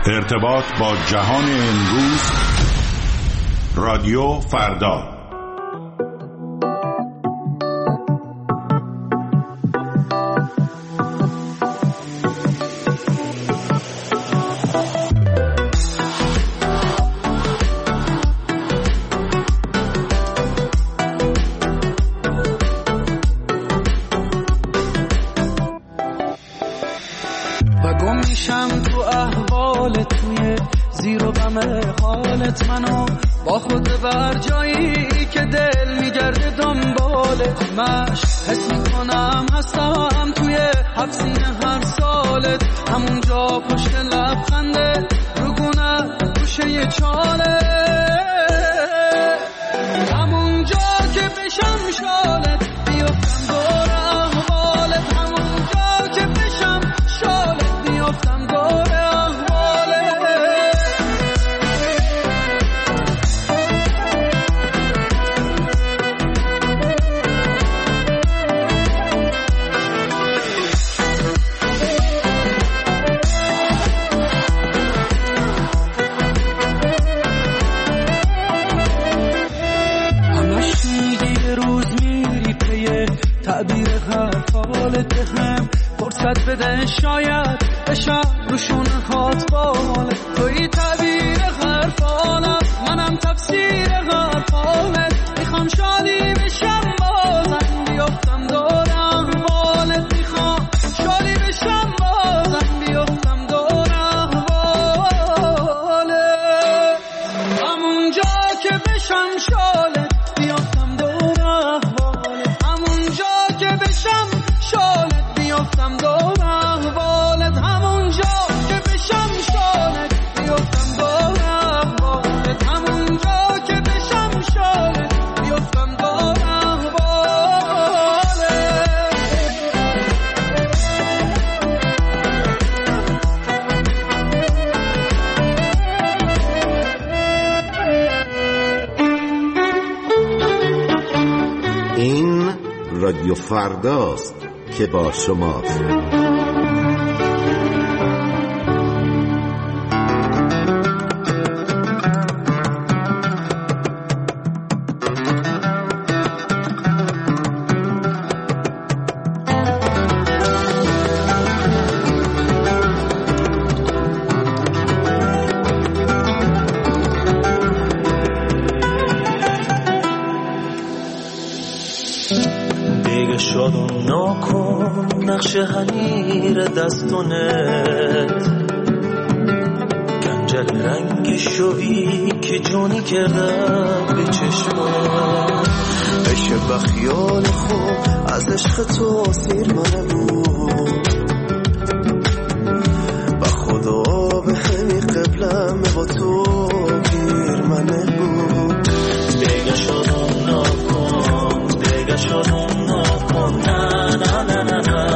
ارتباط با جهان امروز، رادیو فردا. منو با خود بر جایی که دل میگرده دنبالت، مش حس میکنم هستم توی حبسین هر سالت، همونجا پشت لبخنده روگونه گوشه یه چاله، همونجا که بشم شالت بیفتم دور احوالت، همونجا که بشم شالت بیفتم دور فرصت بده شاید بشم روشون هات بالت، توی تعبیر حرفانم منم تفسیر حرفانت، میخوام شادی بشم بازم بیفتم دور احوالت، میخوام شادی بشم بازم بیفتم دور احوالت، همونجا که بشم شالت بیفتم دور احوالت، همونجا که بشم شالت بیفتم دور احوالت، همونجا که بشم شالت بیفتم دور احوالت، همونجا که بشم شالت بیفتم دور احوالت. این رادیو فرداست که با شماست. شهنیر دستونت گنجل رنگ شوی که جونی کردم به چشمات، بشه بخیال خوب از عشق تو سیر منه بود، و خدا به همی قبلم با تو گیر منه بود، دیگه شدم نکن، دیگه شدم نکن، نه نه نه نه نه،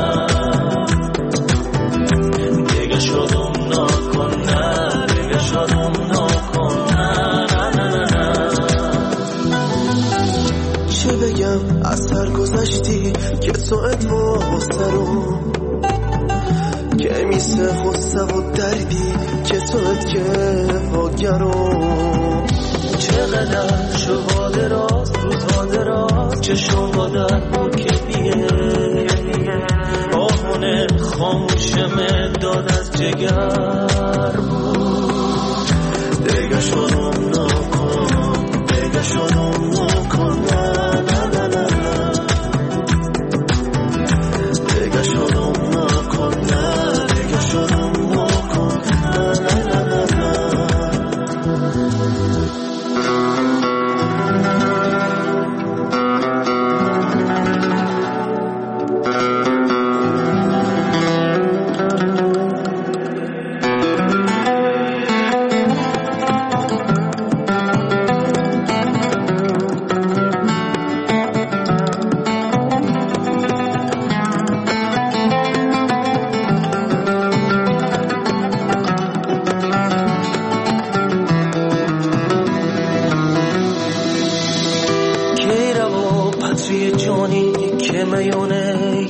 از سر گذشتی که تو ادوا سرو که میسه غصه و دردی که تو که واگرو، چقدر شبا دراز روزها دراز چشم با در بود که بیه آهونه خاموشم داد از جگر بود، دیگه شدم نکن، دیگه شدم نکن،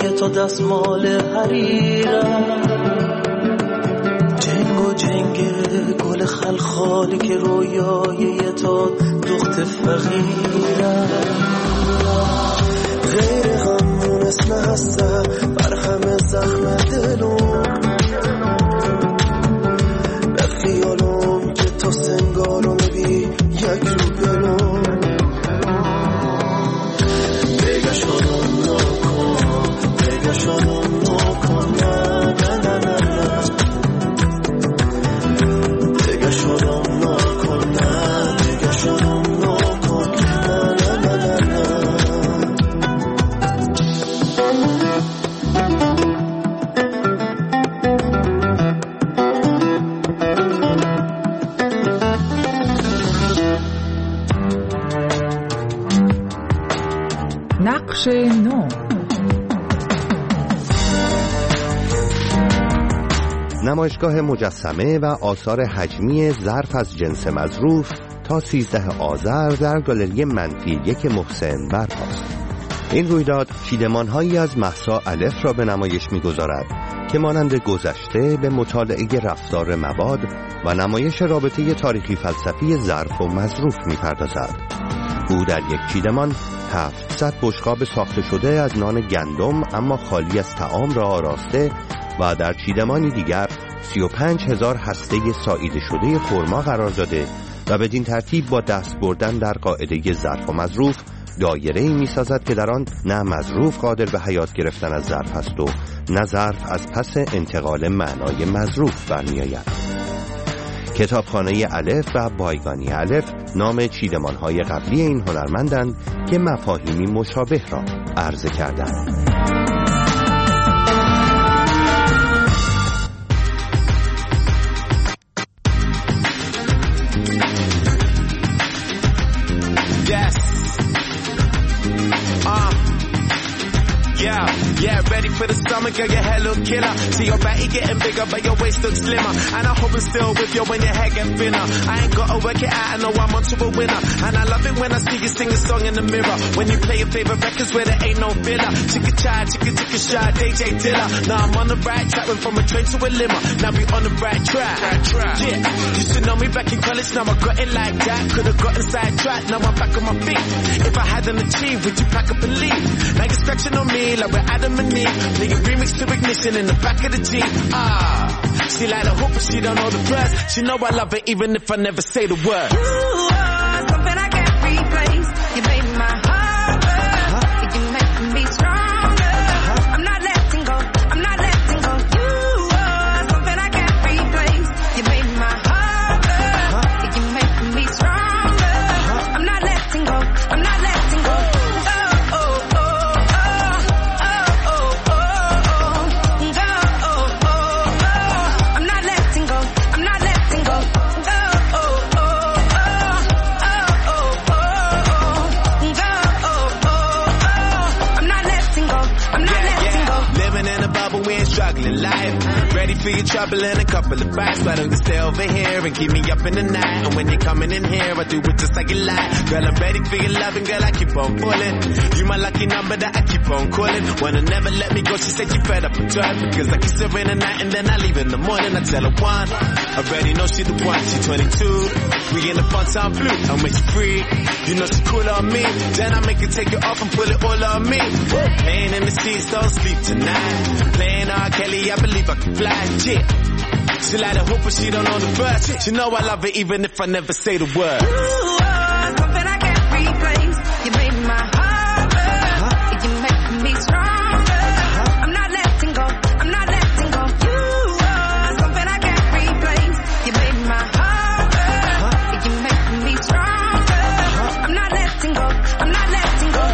دستمال حریرم جنگ و جنگ دل خلخالی که رویای یه تا دخت فقیرم غیر غمون اسم هستم بر همه زخم دلم به خیالم که تو سنگارم بی یک رو بلوم دیگه شدم نکن دیگه شدم نکن نه نه نه نه نه دیگه شدم نکن نه دیگه شدم نکن نه نه نه نه نه نقش نو. نمایشگاه مجسمه و آثار حجمی ظرف از جنس مظروف تا 13 آذر در گالری منفی 1 محسن برپاست. این رویداد چیدمان‌هایی از مهسا الف را به نمایش می‌گذارد که مانند گذشته به مطالعه رفتار مواد و نمایش رابطه تاریخی فلسفی ظرف و مظروف می‌پردازد. او در یک چیدمان 700 بشقاب ساخته شده از نان گندم اما خالی از طعام را آراسته و در چیدمانی دیگر 35,000 هسته ساییده شده خرما قرار داده و بدین ترتیب با دست بردن در قاعده ظرف و مظروف دایره‌ای می‌سازد که در آن نه مظروف قادر به حیات گرفتن از ظرف است و نه ظرف از پس انتقال معنای مظروف برمی‌آید. کتابخانه الف و بایگانی الف نام چیدمان‌های قبلی این هنرمندند که مفاهیمی مشابه را عرضه کردند. Yeah, ready for the summer, girl, your hair look killer. See your body getting bigger, but your waist looks slimmer. And I hope I'm still with you when your hair get thinner. I ain't gotta work it out, I know I'm onto a winner. And I love it when I see you sing a song in the mirror. When you play your favorite records where there ain't no filler. Chicka chai, chicka shy, DJ Dilla. Now I'm on the right track, went from a train to a limo. Now we on the right track. Yeah, used to know me back in college, now I got it like that. Could've gotten sidetracked, now I'm back on my feet. If I hadn't achieved, would you pack up and leave? Now you're scratching on me like we're Adam and Eve. Nigga remix to Ignition in the back of the Jeep. She like the hope but she don't know the verse. She know I love it even if I never say the word. You are something I can't replace. You made my heart burn. You make me stronger. I'm not letting go. I'm not letting go. You are something I can't replace. You made my heart burn. You make me stronger. I'm not letting go. I'm not letting go. Struggling life, ready for your trouble and a couple of bites. Why don't you stay over here and keep me up in the night? And when you're coming in here, I do it just like you like. Girl, I'm ready for your loving, girl, I keep on pulling. You my lucky number that I keep on calling. Wanna never let me go, she said she fed up with drive. Because I kiss her in the night and then I leave in the morning. I tell her one, I already know she the one, she 22. We in the fun time blue, and when she free, you know she cool on me. Then I make her take it off and put it all on me. Playing in the seats, don't sleep tonight. Playing R. Kelly, I believe I can fly, yeah. She like the hope but she don't know the verse. She know I love it even if I never say the word. You are something I can't replace. You made my heart burn. You make me stronger. I'm not letting go. I'm not letting go. You are something I can't replace. You made my heart burn. You make me stronger. I'm not letting go. I'm not letting go.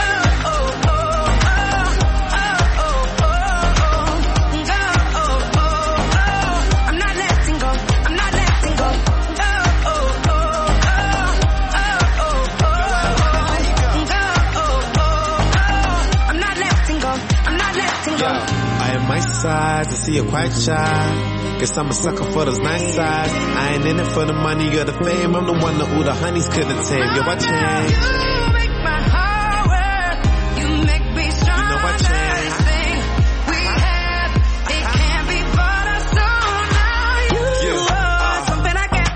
I see you're quite shy. Guess I'm a sucker for those nice sides. I ain't in it for the money or the fame. I'm the one that all the honeys couldn't tame. Yo, I change. You make my heart work. You make me stronger. You know I change. This thing we have, it can't be bought or sold now. You are something I can't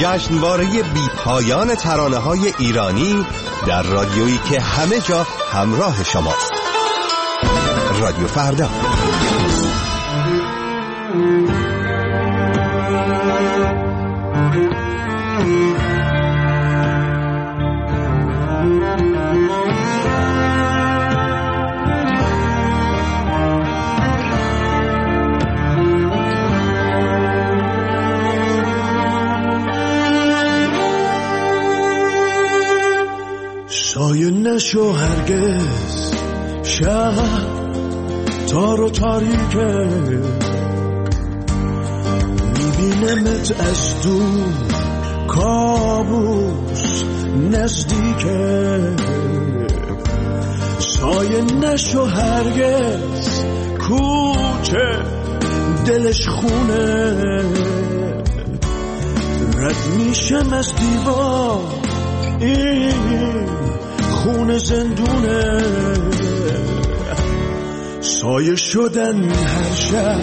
جشنواره بی پایان ترانه‌های ایرانی در رادیویی که همه جا همراه شماست. رادیو فردا. سایه نشو هرگز شب تار و تاریکه، میبینمت از دور کابوس نزدیکه. سایه نشو هرگز کوچه دلش خونه، رد میشم از دیوار این خون زندونه. سایه شدن هر شب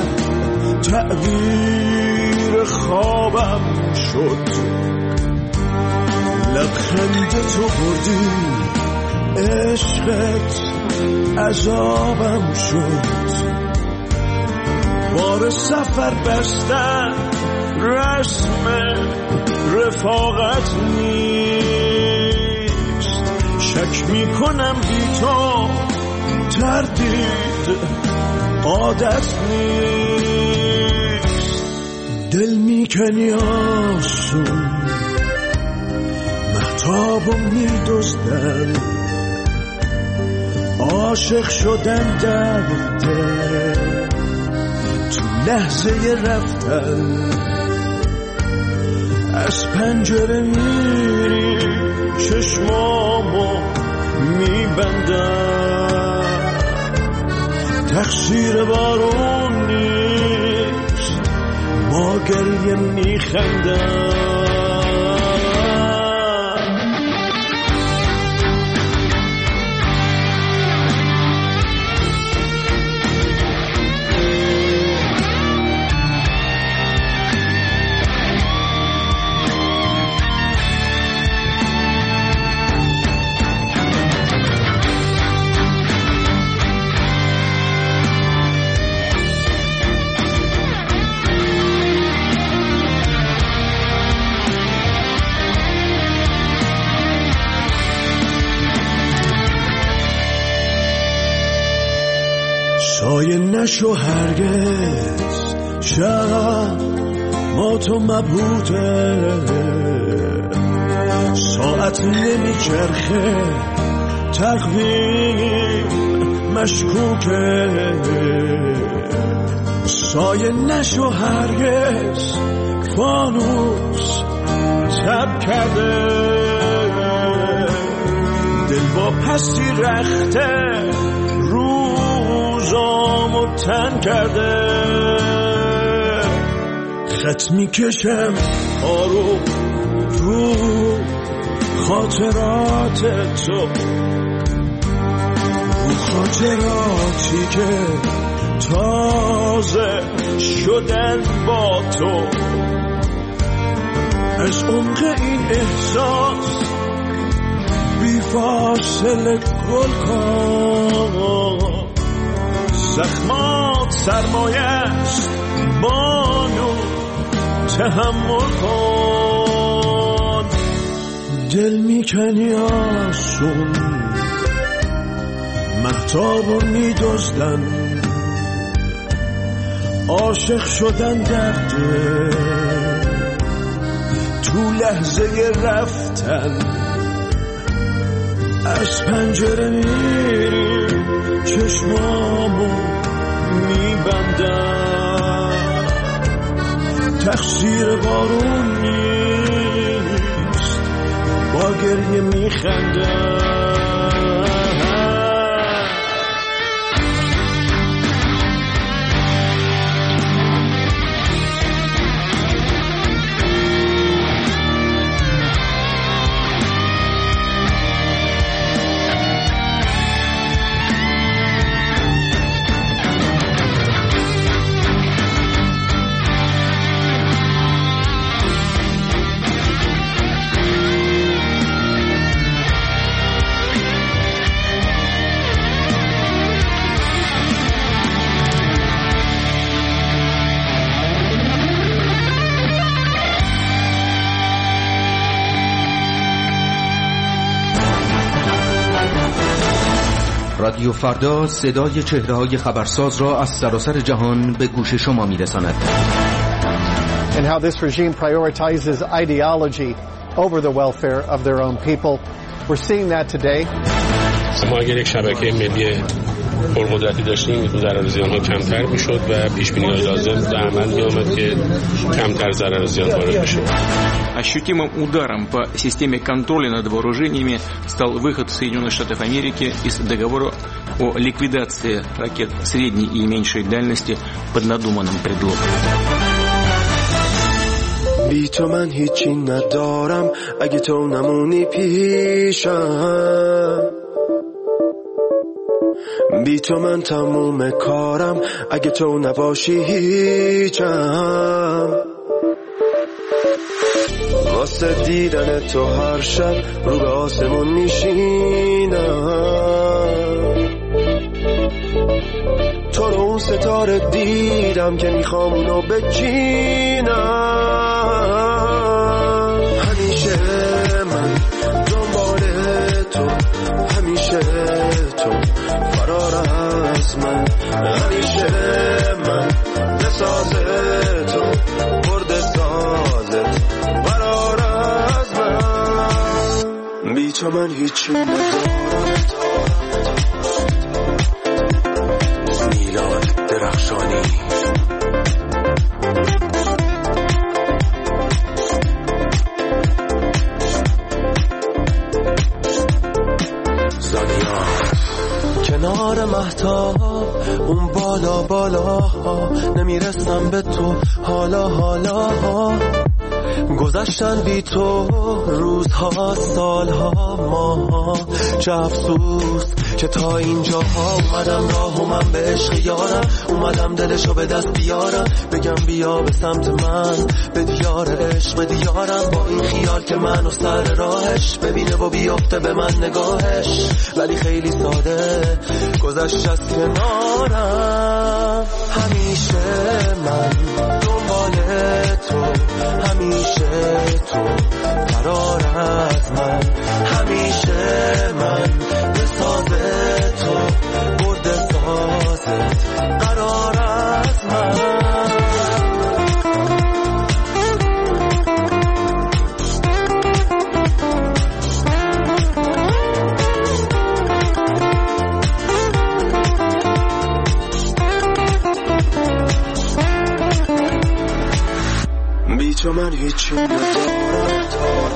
تعبیر خوابم شد، لبخند تو بردی عشقت عذابم شد. بار سفر بستن رسم رفاقت نیست، شک میکنم بی تو تردید عادت نیست. دل میکنی آسون مهتابو میدزدن، عاشق شدن درده تو لحظه رفتن. از پنجره میری چشمامو میبندم، تقصیر بارون نیست با گریه میخندم. سایه نشو هرگز شب ما تو مبهوته، ساعت نمیچرخه تقویم مشکوکه. سایه نشو هرگز فانوس تب کرده، دل با پستی رخته روزامو تن کرده. خط میکشم آروم رو خاطرات تو، رو خاطراتی که تازه شدن با تو. از عمق این احساس بی فاصله گل کن، زخمات سرمایه است بانو تحمل کن. دل میکنی آسون مهتابو میدزدن، عاشق شدن درده تو لحظه رفتن. از پنجره میری چشمامو میبندم، تقصیر بارون نیست با گریه میخندم. رادیو فردا صدای چهره‌های خبرساز را از سراسر جهان به گوش شما می‌رساند. And how this regime prioritizes ideology over the welfare of their own people. We're seeing that today. ما اگر یک شبکه ملی پرقدرتی داشتیم ضرر زیان‌ها کمتر می‌شد و پیش‌بینی‌های لازم در عمل می‌آمد که کمتر ضرر زیان وارد بشه. Ощутимым ударом по системе контроля над вооружениями стал выход Соединенных Штатов Америки из договора о ликвидации ракет средней и меньшей дальности под надуманным предлогом. بی تو من هیچی ندارم اگه تو نمونی پیشم، بی تو من تموم کارم اگه تو نباشی هیچم. واسه دیدن تو هر شب رو به آسمون میشینم، تو رو اون ستاره دیدم که میخوام اونو بچینم. همیشه من دنبال تو، همیشه تو فرار از من، همیشه من بساز تو برد سازت فرار از من. بی تو من هیچی ندارم. میلاد درخشانی. کنار مهتاب اون بالا بالا نمیرسم به تو حالا حالا، گذشتن بی تو روزها سالها ماها، چه افسوس که تا اینجاها اومدم راه و من به عشق یارم، اومدم دلشو به دست بیارم، بگم بیا به سمت من به دیار عشق به دیارم، با این خیال که منو سر راهش ببینه و بیافته به من نگاهش، ولی خیلی ساده گذشت از کنارم. همیشه من دنبال تو، همیشه تو فرار از من، همیشه من به ساز تو برد سازت قرار از من. بی تو من هیچی ندارم.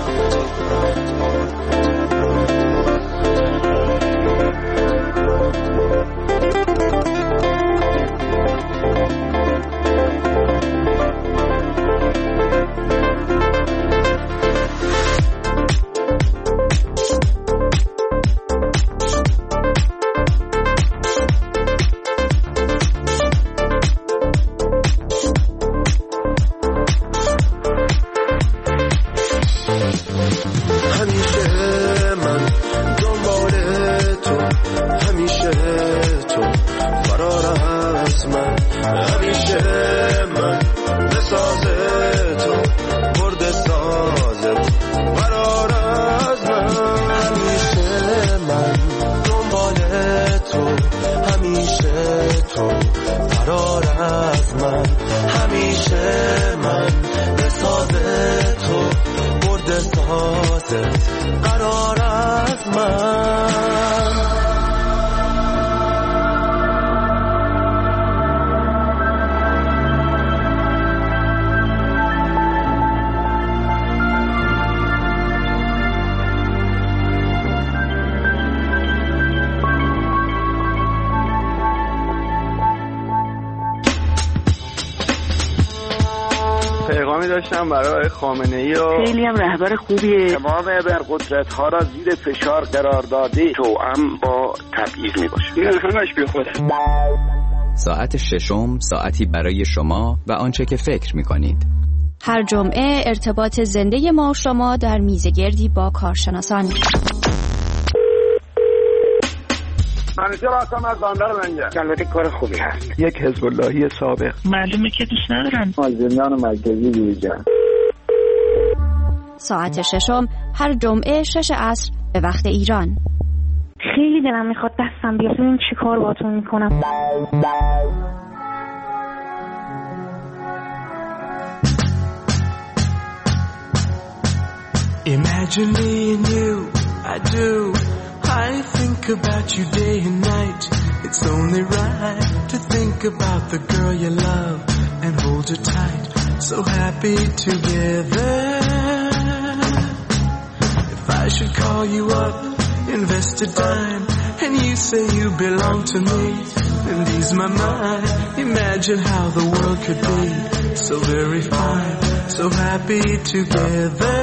داشتم برای خامنه‌ای و خیلی هم رهبر خوبیه. تمام ابرقدرت‌ها را زیر فشار قرار داده، توأم با تبعیض میباشه. این همش بی خوده. ساعت ششم ساعتی برای شما و آنچه که فکر می‌کنید. هر جمعه ارتباط زنده ما و شما در میزگردی با کارشناسان. منیجر هستم از بندر منجر. البته کار خوبی هست. یک حزب اللهی سابق. معلومه که دوست ندارن. مازندران مرکزی دیجان. ساعت ششم هر جمعه 6 عصر به وقت ایران. خیلی دلم میخواد دستم بیفته این چی کار باتون میکنم. Imagine me and you, I do. I think about you day and night. It's only right to think about the girl you love and hold her tight. So happy together. If I should call you up, invest a dime, and you say you belong to me, and ease my mind. Imagine how the world could be so very fine, so happy together.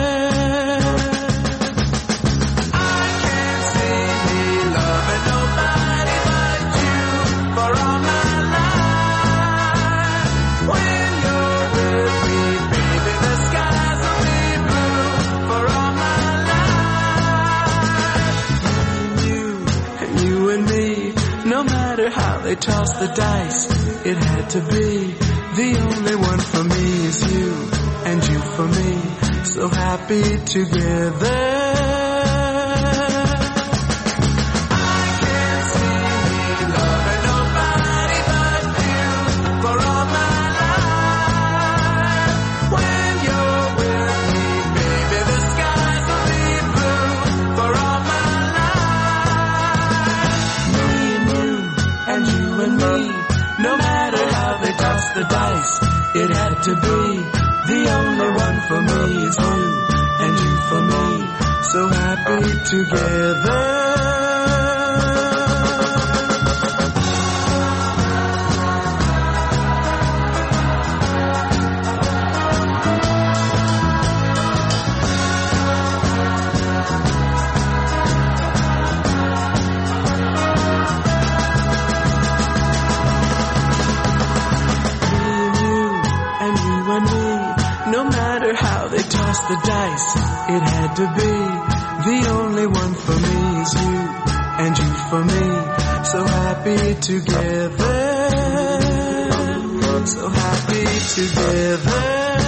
They tossed the dice, it had to be. The only one for me is you, and you for me, so happy together. I can't see me loving nobody but you for all my life. When you're with me, baby, the skies will be blue for all my life. Me and you, and you and me, no matter how they toss the dice, it had to be. The only one for me is you, and you for me, so happy together. The dice, it had to be. The only one for me is you, and you for me, so happy together, so happy together.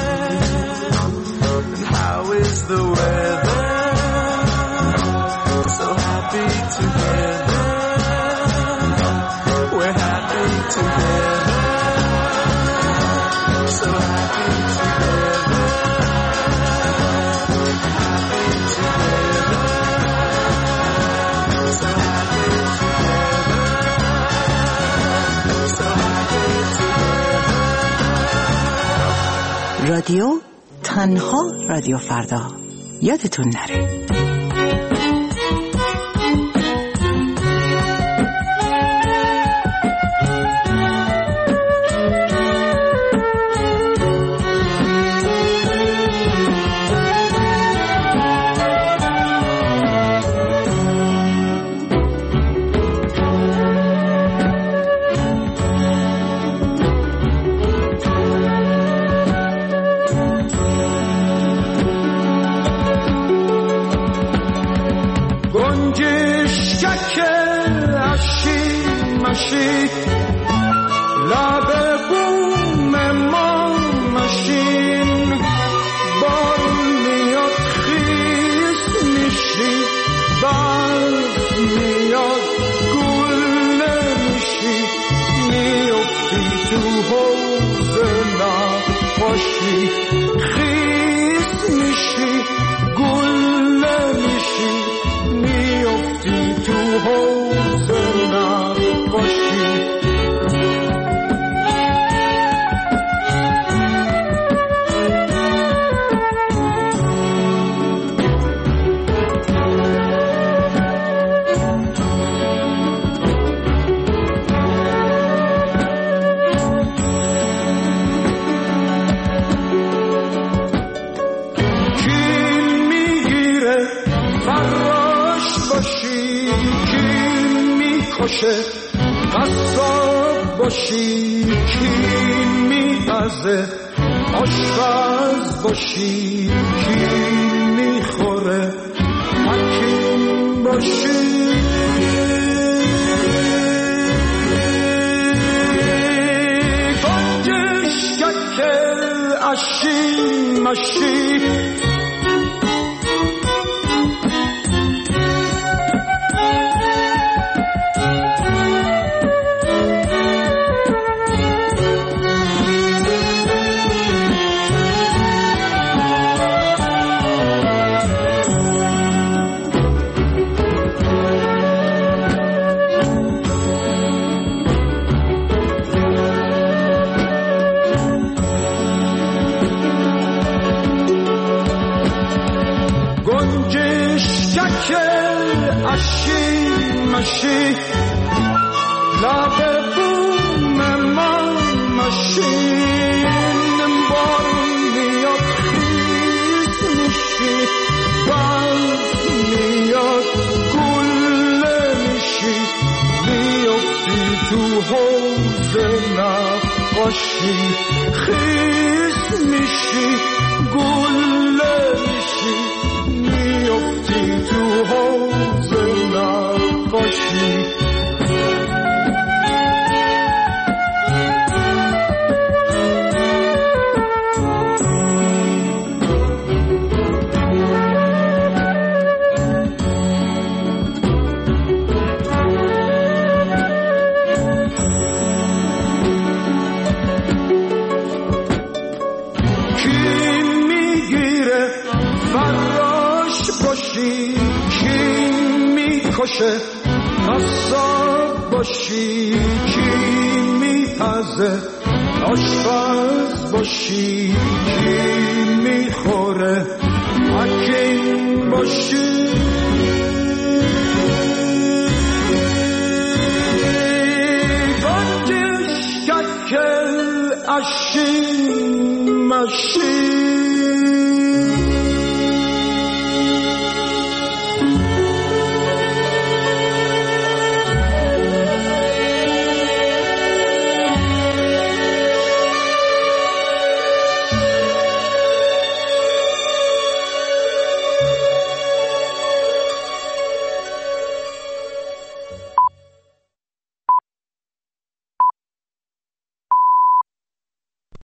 And how is the weather? So happy together, we're happy together, so happy together. رادیو تنها رادیو فردا، یادتون نره. قصاب باشی کی میپزه، آشپز باشی کی میخوره، حکیم باشی گنجشکک اشی مشی اشی مشی لب بوم من مشین بارون میاد خیز میشی بند میاد گله میشی میافتی تو حوض نقاشی خیز میشی گله میشی میافتی تو حوض نقاشی قصاب باشی کی میپزه آشپز باشی کی میخوره حکیم باشی گنجش ککل اشی مشی